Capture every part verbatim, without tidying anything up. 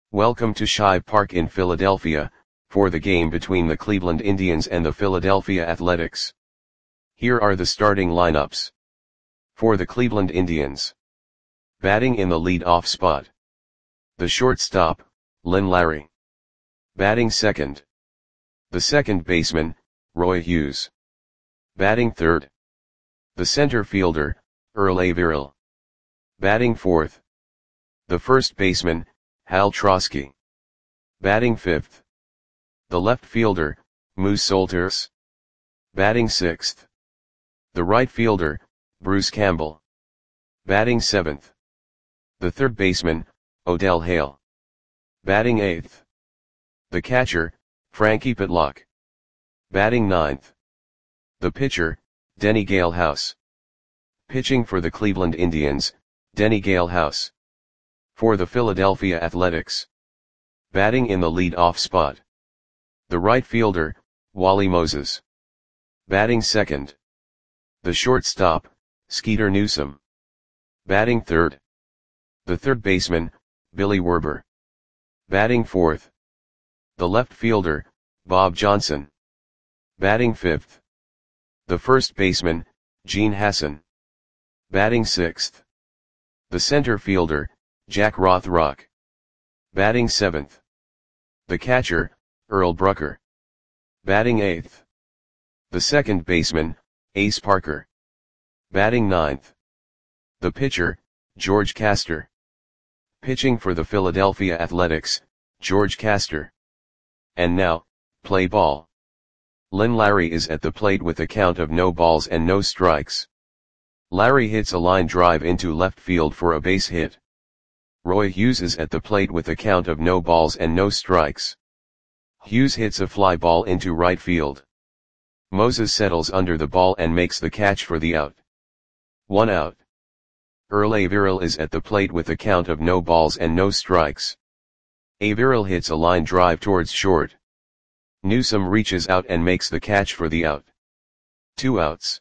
Welcome to Shive Park in Philadelphia, for the game between the Cleveland Indians and the Philadelphia Athletics. Here are the starting lineups. For the Cleveland Indians. Batting in the lead-off spot. The shortstop, Lynn Larry. Batting second. The second baseman, Roy Hughes. Batting third. The center fielder, Earl Averill. Batting fourth. The first baseman, Hal Trosky. Batting fifth. The left fielder, Moose Solters. Batting sixth. The right fielder, Bruce Campbell. Batting seventh. The third baseman, Odell Hale. Batting eighth. The catcher, Frankie Pitlock. Batting ninth. The pitcher, Denny Galehouse. Pitching for the Cleveland Indians, Denny Galehouse. For the Philadelphia Athletics. Batting in the lead-off spot. The right fielder, Wally Moses. Batting second. The shortstop, Skeeter Newsome. Batting third. The third baseman, Billy Werber. Batting fourth. The left fielder, Bob Johnson. Batting fifth. The first baseman, Gene Hassan. Batting sixth. The center fielder, Jack Rothrock. Batting seventh. The catcher, Earl Brucker. Batting eighth. The second baseman, Ace Parker. Batting ninth. The pitcher, George Castor. Pitching for the Philadelphia Athletics, George Castor. And now, play ball. Lynn Larry is at the plate with a count of no balls and no strikes. Larry hits a line drive into left field for a base hit. Roy Hughes is at the plate with a count of no balls and no strikes. Hughes hits a fly ball into right field. Moses settles under the ball and makes the catch for the out. One out. Earl Averill is at the plate with a count of no balls and no strikes. Averill hits a line drive towards short. Newsome reaches out and makes the catch for the out. Two outs.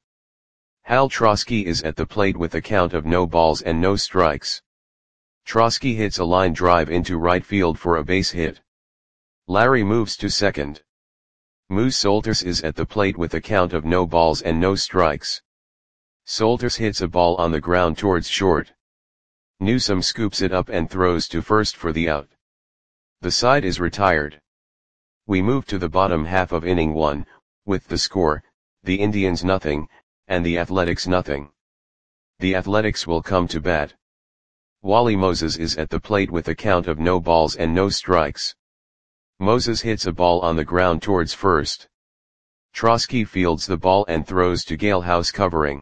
Hal Trosky is at the plate with a count of no balls and no strikes. Trosky hits a line drive into right field for a base hit. Larry moves to second. Moose Solters is at the plate with a count of no balls and no strikes. Solters hits a ball on the ground towards short. Newsome scoops it up and throws to first for the out. The side is retired. We move to the bottom half of inning one, with the score, the Indians nothing, and the Athletics nothing. The Athletics will come to bat. Wally Moses is at the plate with a count of no balls and no strikes. Moses hits a ball on the ground towards first. Trosky fields the ball and throws to Galehouse covering.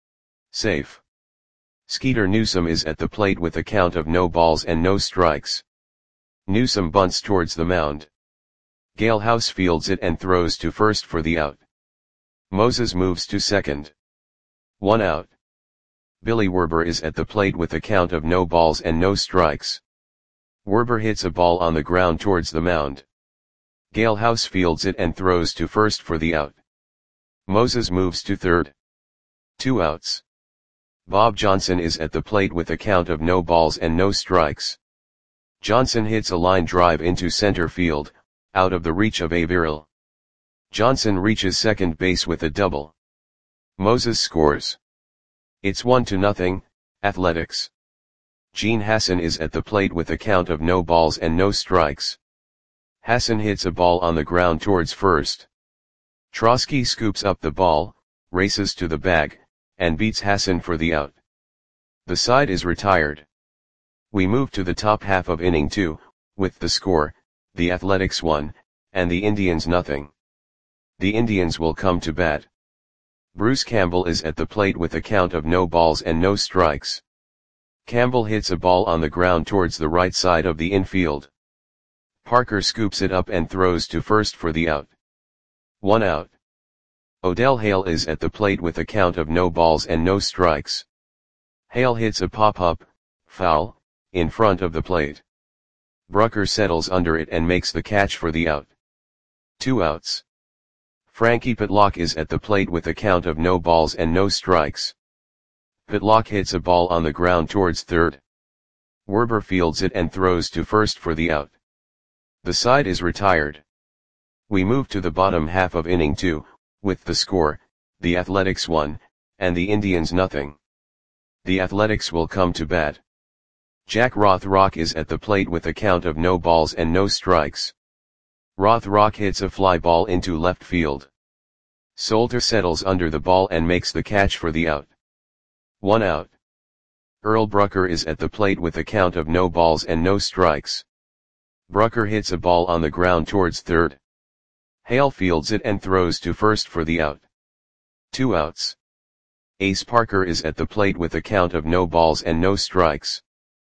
Safe. Skeeter Newsome is at the plate with a count of no balls and no strikes. Newsome bunts towards the mound. Galehouse fields it and throws to first for the out. Moses moves to second. One out. Billy Werber is at the plate with a count of no balls and no strikes. Werber hits a ball on the ground towards the mound. Galehouse fields it and throws to first for the out. Moses moves to third. Two outs. Bob Johnson is at the plate with a count of no balls and no strikes. Johnson hits a line drive into center field, out of the reach of Averill. Johnson reaches second base with a double. Moses scores. It's one to nothing, Athletics. Gene Hassan is at the plate with a count of no balls and no strikes. Hassan hits a ball on the ground towards first. Trosky scoops up the ball, races to the bag, and beats Hassan for the out. The side is retired. We move to the top half of inning two, with the score, the Athletics one, and the Indians nothing. The Indians will come to bat. Bruce Campbell is at the plate with a count of no balls and no strikes. Campbell hits a ball on the ground towards the right side of the infield. Parker scoops it up and throws to first for the out. One out. Odell Hale is at the plate with a count of no balls and no strikes. Hale hits a pop-up, foul, in front of the plate. Brucker settles under it and makes the catch for the out. Two outs. Frankie Pitlock is at the plate with a count of no balls and no strikes. Pitlock hits a ball on the ground towards third. Werber fields it and throws to first for the out. The side is retired. We move to the bottom half of inning two, with the score, the Athletics one, and the Indians nothing. The Athletics will come to bat. Jack Rothrock is at the plate with a count of no balls and no strikes. Rothrock hits a fly ball into left field. Solter settles under the ball and makes the catch for the out. One out. Earl Brucker is at the plate with a count of no balls and no strikes. Brucker hits a ball on the ground towards third. Hale fields it and throws to first for the out. Two outs. Ace Parker is at the plate with a count of no balls and no strikes.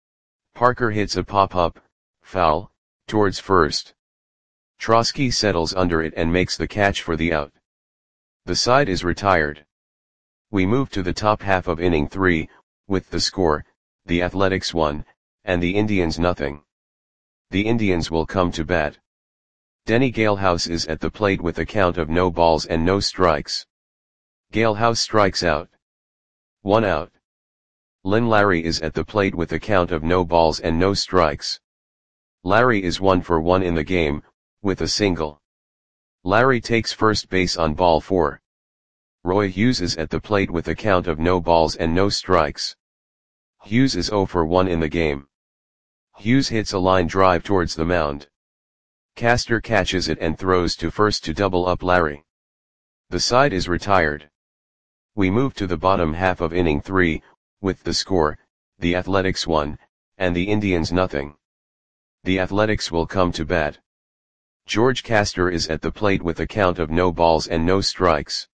Parker hits a pop-up, foul, towards first. Trosky settles under it and makes the catch for the out. The side is retired. We move to the top half of inning three, with the score, the Athletics one, and the Indians nothing. The Indians will come to bat. Denny Galehouse is at the plate with a count of no balls and no strikes. Galehouse strikes out. One out. Lynn Larry is at the plate with a count of no balls and no strikes. Larry is one for one in the game, with a single. Larry takes first base on ball four. Roy Hughes is at the plate with a count of no balls and no strikes. Hughes is zero for one in the game. Hughes hits a line drive towards the mound. Castor catches it and throws to first to double up Larry. The side is retired. We move to the bottom half of inning three, with the score, the Athletics one, and the Indians nothing. The Athletics will come to bat. George Castor is at the plate with a count of no balls and no strikes.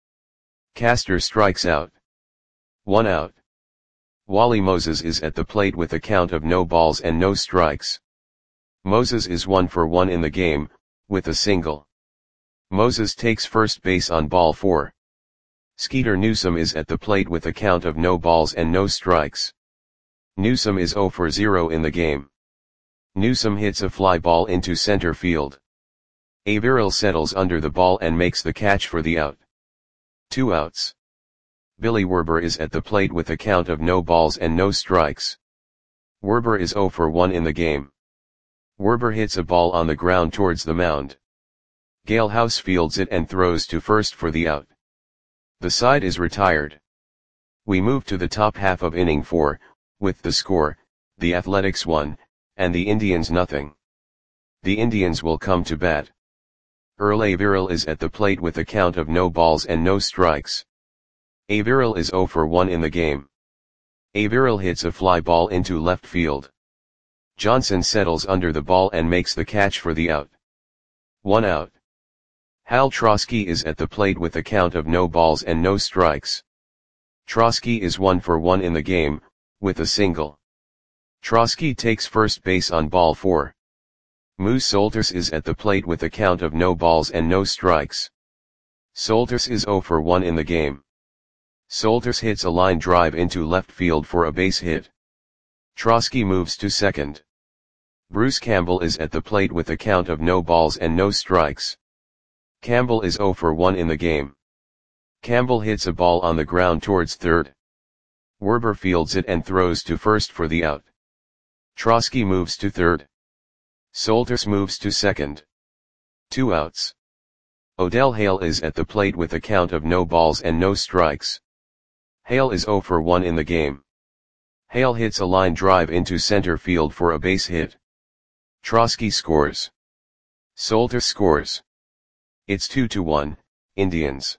Castor strikes out. One out. Wally Moses is at the plate with a count of no balls and no strikes. Moses is one for one in the game, with a single. Moses takes first base on ball four. Skeeter Newsom is at the plate with a count of no balls and no strikes. Newsom is zero for zero in the game. Newsom hits a fly ball into center field. Averill settles under the ball and makes the catch for the out. Two outs. Billy Werber is at the plate with a count of no balls and no strikes. Werber is zero for one in the game. Werber hits a ball on the ground towards the mound. Galehouse fields it and throws to first for the out. The side is retired. We move to the top half of inning four, with the score, the Athletics one, and the Indians nothing. The Indians will come to bat. Earl Averill is at the plate with a count of no balls and no strikes. Averill is zero for one in the game. Averill hits a fly ball into left field. Johnson settles under the ball and makes the catch for the out. One out. Hal Trosky is at the plate with a count of no balls and no strikes. Trosky is one for one in the game, with a single. Trosky takes first base on ball four. Moose Solters is at the plate with a count of no balls and no strikes. Solters is zero for one in the game. Solters hits a line drive into left field for a base hit. Trosky moves to second. Bruce Campbell is at the plate with a count of no balls and no strikes. Campbell is zero for one in the game. Campbell hits a ball on the ground towards third. Werber fields it and throws to first for the out. Trosky moves to third. Solters moves to second. Two outs. Odell Hale is at the plate with a count of no balls and no strikes. Hale is zero for one in the game. Hale hits a line drive into center field for a base hit. Trosky scores. Solters scores. It's two to one, Indians.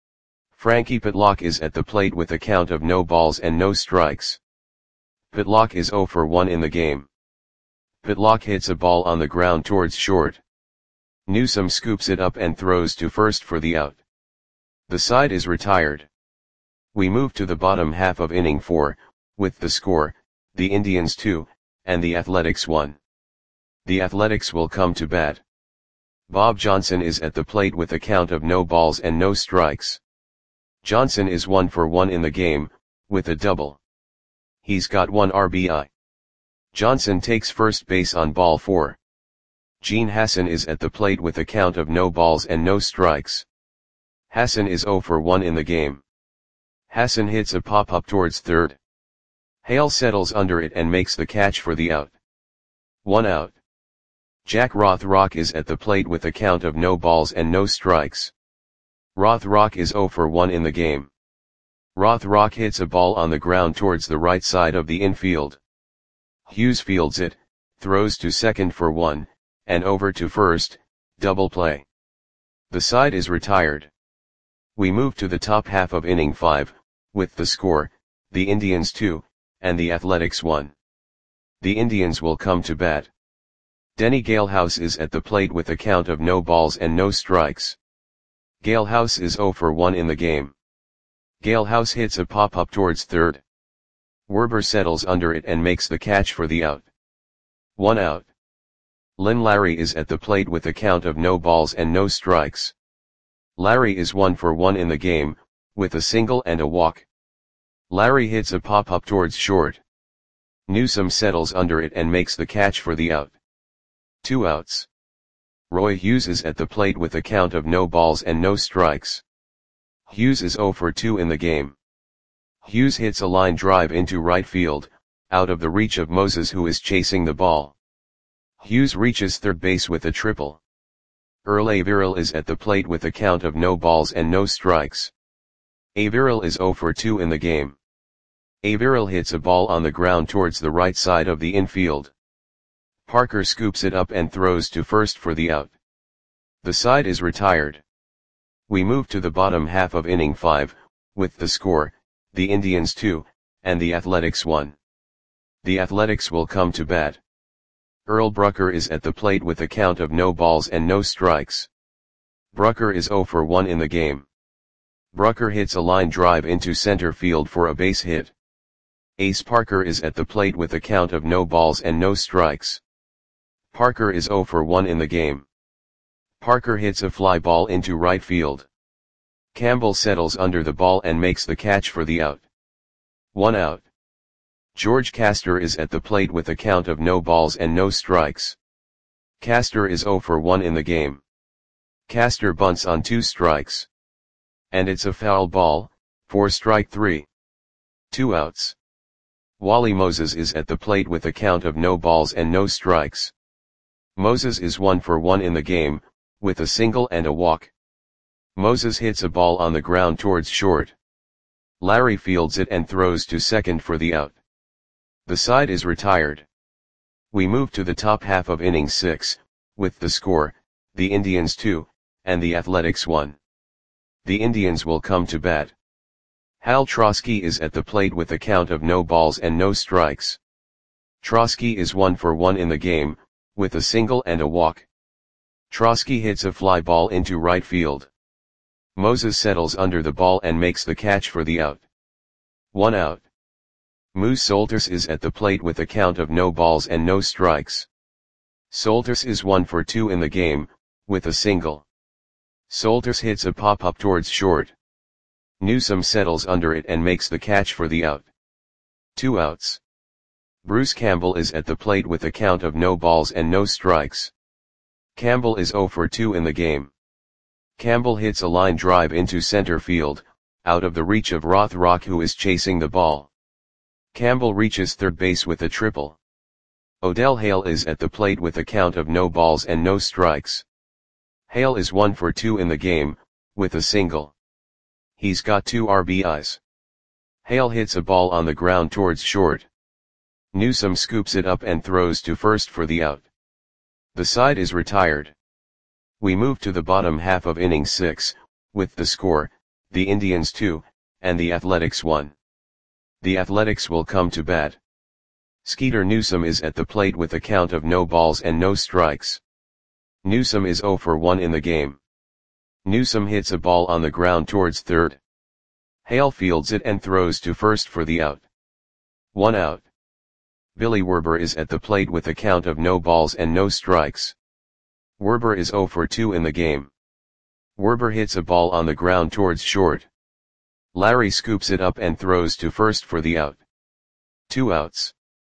Frankie Pitlock is at the plate with a count of no balls and no strikes. Pitlock is zero for one in the game. Pitlock hits a ball on the ground towards short. Newsom scoops it up and throws to first for the out. The side is retired. We move to the bottom half of inning four, with the score, the Indians two, and the Athletics one. The Athletics will come to bat. Bob Johnson is at the plate with a count of no balls and no strikes. Johnson is one for one in the game, with a double. He's got one R B I. Johnson takes first base on ball four. Gene Hassan is at the plate with a count of no balls and no strikes. Hassan is zero for one in the game. Hassan hits a pop-up towards third. Hale settles under it and makes the catch for the out. One out. Jack Rothrock is at the plate with a count of no balls and no strikes. Rothrock is zero for one in the game. Rothrock hits a ball on the ground towards the right side of the infield. Hughes fields it, throws to second for one, and over to first, double play. The side is retired. We move to the top half of inning five, with the score, the Indians two, and the Athletics one. The Indians will come to bat. Denny Galehouse is at the plate with a count of no balls and no strikes. Galehouse is zero for one in the game. Galehouse hits a pop-up towards third. Werber settles under it and makes the catch for the out. One out. Lynn Larry is at the plate with a count of no balls and no strikes. Larry is one for one in the game, with a single and a walk. Larry hits a pop-up towards short. Newsome settles under it and makes the catch for the out. Two outs. Roy Hughes is at the plate with a count of no balls and no strikes. Hughes is zero for two in the game. Hughes hits a line drive into right field, out of the reach of Moses, who is chasing the ball. Hughes reaches third base with a triple. Earl Averill is at the plate with a count of no balls and no strikes. Averill is zero for two in the game. Averill hits a ball on the ground towards the right side of the infield. Parker scoops it up and throws to first for the out. The side is retired. We move to the bottom half of inning five, with the score, the Indians two, and the Athletics one. The Athletics will come to bat. Earl Brucker is at the plate with a count of no balls and no strikes. Brucker is zero for one in the game. Brucker hits a line drive into center field for a base hit. Ace Parker is at the plate with a count of no balls and no strikes. Parker is zero for one in the game. Parker hits a fly ball into right field. Campbell settles under the ball and makes the catch for the out. One out. George Castor is at the plate with a count of no balls and no strikes. Castor is zero for one in the game. Castor bunts on two strikes. And it's a foul ball, for strike three. Two outs. Wally Moses is at the plate with a count of no balls and no strikes. Moses is one for one in the game, with a single and a walk. Moses hits a ball on the ground towards short. Larry fields it and throws to second for the out. The side is retired. We move to the top half of inning six, with the score, the Indians two, and the Athletics one. The Indians will come to bat. Hal Trosky is at the plate with a count of no balls and no strikes. Trosky is one for one in the game, with a single and a walk. Trosky hits a fly ball into right field. Moses settles under the ball and makes the catch for the out. One out. Moose Solters is at the plate with a count of no balls and no strikes. Solters is one for two in the game, with a single. Solters hits a pop-up towards short. Newsome settles under it and makes the catch for the out. Two outs. Bruce Campbell is at the plate with a count of no balls and no strikes. Campbell is zero for two in the game. Campbell hits a line drive into center field, out of the reach of Rothrock, who is chasing the ball. Campbell reaches third base with a triple. Odell Hale is at the plate with a count of no balls and no strikes. Hale is one for two in the game, with a single. He's got two R B Is. Hale hits a ball on the ground towards short. Newsome scoops it up and throws to first for the out. The side is retired. We move to the bottom half of inning six, with the score, the Indians two, and the Athletics one. The Athletics will come to bat. Skeeter Newsome is at the plate with a count of no balls and no strikes. Newsome is zero for one in the game. Newsome hits a ball on the ground towards third. Hale fields it and throws to first for the out. One out. Billy Werber is at the plate with a count of no balls and no strikes. Werber is zero for two in the game. Werber hits a ball on the ground towards short. Larry scoops it up and throws to first for the out. Two outs.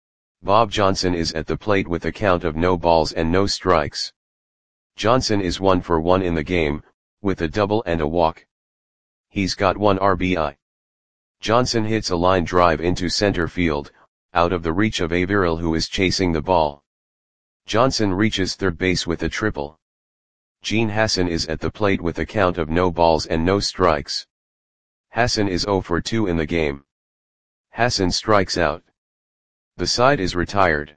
Bob Johnson is at the plate with a count of no balls and no strikes. Johnson is one for one in the game, with a double and a walk. He's got one R B I. Johnson hits a line drive into center field, out of the reach of Averill, who is chasing the ball. Johnson reaches third base with a triple. Gene Hassan is at the plate with a count of no balls and no strikes. Hassan is zero for two in the game. Hassan strikes out. The side is retired.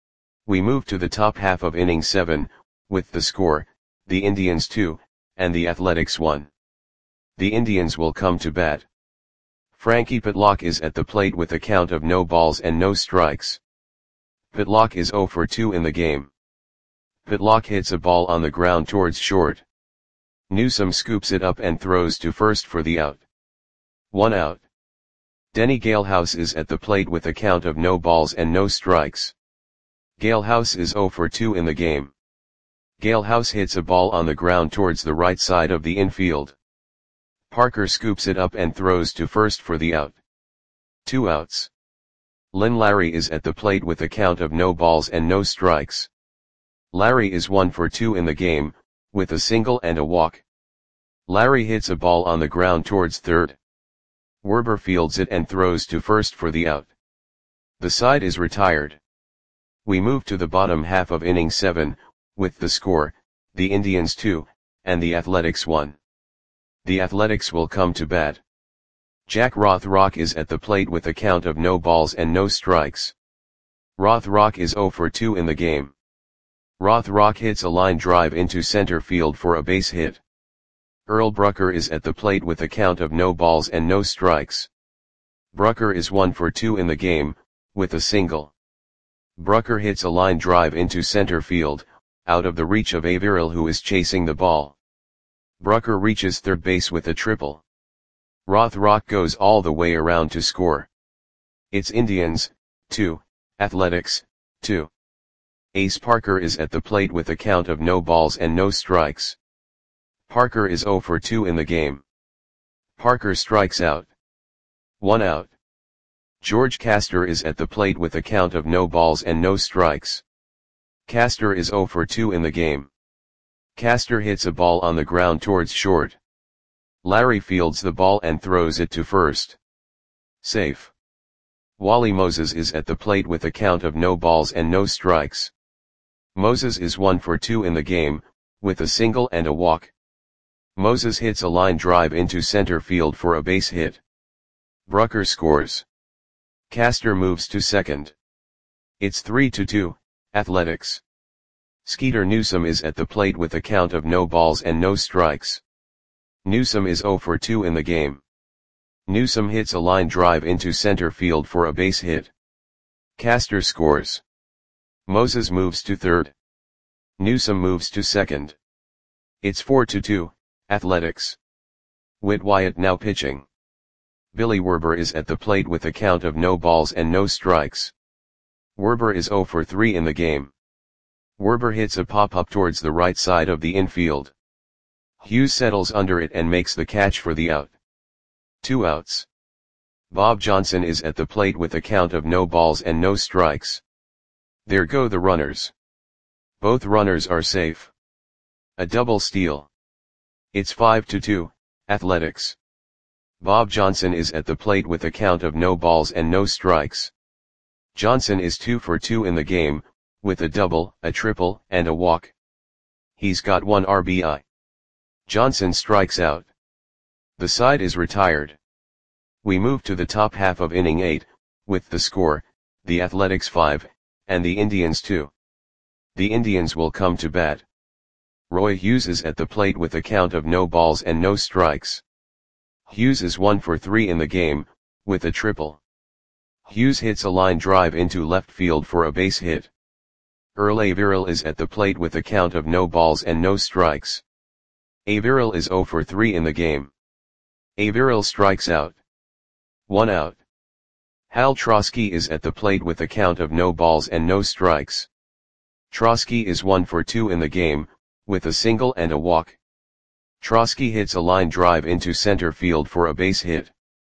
We move to the top half of inning seven, with the score, the Indians two, and the Athletics one. The Indians will come to bat. Frankie Pitlock is at the plate with a count of no balls and no strikes. Pitlock is zero for two in the game. Pitlock hits a ball on the ground towards short. Newsome scoops it up and throws to first for the out. One out. Denny Galehouse is at the plate with a count of no balls and no strikes. Galehouse is zero for two in the game. Galehouse hits a ball on the ground towards the right side of the infield. Parker scoops it up and throws to first for the out. Two outs. Lynn Larry is at the plate with a count of no balls and no strikes. Larry is one for two in the game, with a single and a walk. Larry hits a ball on the ground towards third. Werber fields it and throws to first for the out. The side is retired. We move to the bottom half of inning seven, with the score, the Indians two, and the Athletics one. The Athletics will come to bat. Jack Rothrock is at the plate with a count of no balls and no strikes. Rothrock is zero for two in the game. Rothrock hits a line drive into center field for a base hit. Earl Brucker is at the plate with a count of no balls and no strikes. Brucker is one for two in the game, with a single. Brucker hits a line drive into center field, out of the reach of Averill, who is chasing the ball. Brucker reaches third base with a triple. Rothrock goes all the way around to score. It's Indians, two, Athletics, two. Ace Parker is at the plate with a count of no balls and no strikes. Parker is zero for two in the game. Parker strikes out. One out. George Castor is at the plate with a count of no balls and no strikes. Castor is zero for two in the game. Castor hits a ball on the ground towards short. Larry fields the ball and throws it to first. Safe. Wally Moses is at the plate with a count of no balls and no strikes. Moses is one for two in the game, with a single and a walk. Moses hits a line drive into center field for a base hit. Brucker scores. Castor moves to second. It's three to two, Athletics. Skeeter Newsome is at the plate with a count of no balls and no strikes. Newsome is zero for two in the game. Newsome hits a line drive into center field for a base hit. Castor scores. Moses moves to third. Newsome moves to second. It's four to two, Athletics. Whit Wyatt now pitching. Billy Werber is at the plate with a count of no balls and no strikes. Werber is zero for three in the game. Werber hits a pop-up towards the right side of the infield. Hughes settles under it and makes the catch for the out. Two outs. Bob Johnson is at the plate with a count of no balls and no strikes. There go the runners. Both runners are safe. A double steal. It's five to two, Athletics. Bob Johnson is at the plate with a count of no balls and no strikes. Johnson is two for two in the game, with a double, a triple, and a walk. He's got one R B I. Johnson strikes out. The side is retired. We move to the top half of inning eight, with the score, the Athletics five, and the Indians two. The Indians will come to bat. Roy Hughes is at the plate with a count of no balls and no strikes. Hughes is one for three in the game, with a triple. Hughes hits a line drive into left field for a base hit. Earl Averill is at the plate with a count of no balls and no strikes. Averill is zero for three in the game. Averill strikes out. One out. Hal Trosky is at the plate with a count of no balls and no strikes. Trosky is one for two in the game, with a single and a walk. Trosky hits a line drive into center field for a base hit.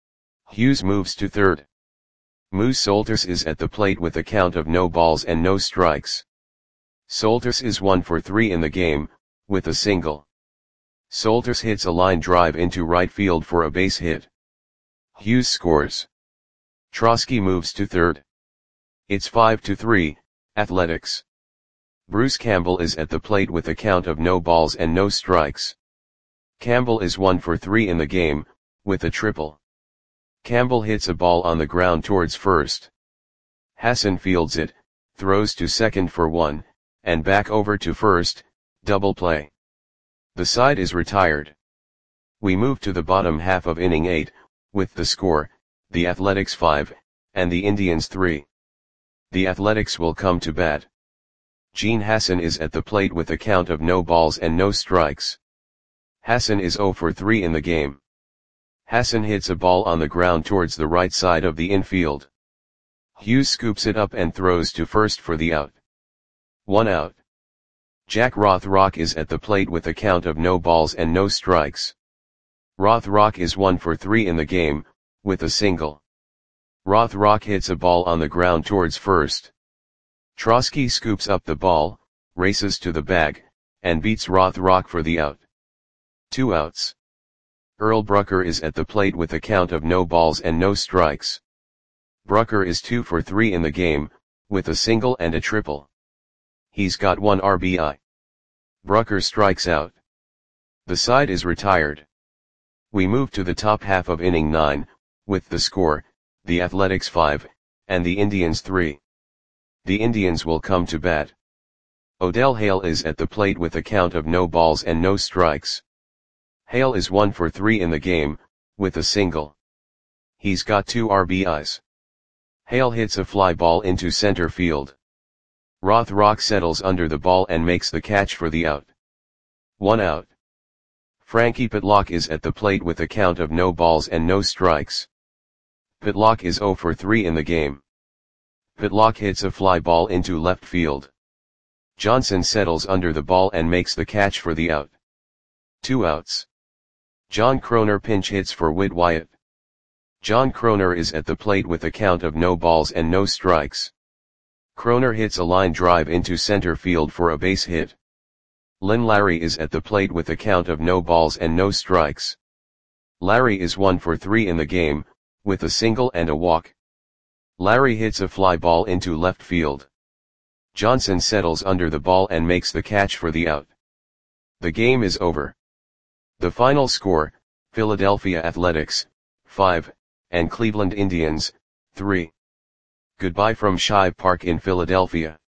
Hughes moves to third. Moose Solters is at the plate with a count of no balls and no strikes. Solters is one for three in the game, with a single. Solters hits a line drive into right field for a base hit. Hughes scores. Trosky moves to third. It's five to three, Athletics. Bruce Campbell is at the plate with a count of no balls and no strikes. Campbell is one for three in the game, with a triple. Campbell hits a ball on the ground towards first. Hassan fields it, throws to second for one, and back over to first, double play. The side is retired. We move to the bottom half of inning eight, with the score, the Athletics five, and the Indians three. The Athletics will come to bat. Gene Hassan is at the plate with a count of no balls and no strikes. Hassan is zero for three in the game. Hassan hits a ball on the ground towards the right side of the infield. Hughes scoops it up and throws to first for the out. One out. Jack Rothrock is at the plate with a count of no balls and no strikes. Rothrock is one for three in the game, with a single. Rothrock hits a ball on the ground towards first. Trosky scoops up the ball, races to the bag, and beats Rothrock for the out. Two outs. Earl Brucker is at the plate with a count of no balls and no strikes. Brucker is two for three in the game, with a single and a triple. He's got one R B I. Brucker strikes out. The side is retired. We move to the top half of inning nine, with the score, the Athletics five, and the Indians three. The Indians will come to bat. Odell Hale is at the plate with a count of no balls and no strikes. Hale is one for three in the game, with a single. He's got two R B Is. Hale hits a fly ball into center field. Rothrock settles under the ball and makes the catch for the out. One out. Frankie Pitlock is at the plate with a count of no balls and no strikes. Pitlock is zero for three in the game. Pitlock hits a fly ball into left field. Johnson settles under the ball and makes the catch for the out. Two outs. John Kroner pinch hits for Whit Wyatt. John Kroner is at the plate with a count of no balls and no strikes. Kroner hits a line drive into center field for a base hit. Lynn Larry is at the plate with a count of no balls and no strikes. Larry is one for three in the game, with a single and a walk. Larry hits a fly ball into left field. Johnson settles under the ball and makes the catch for the out. The game is over. The final score, Philadelphia Athletics, five, and Cleveland Indians, three. Goodbye from Shibe Park in Philadelphia.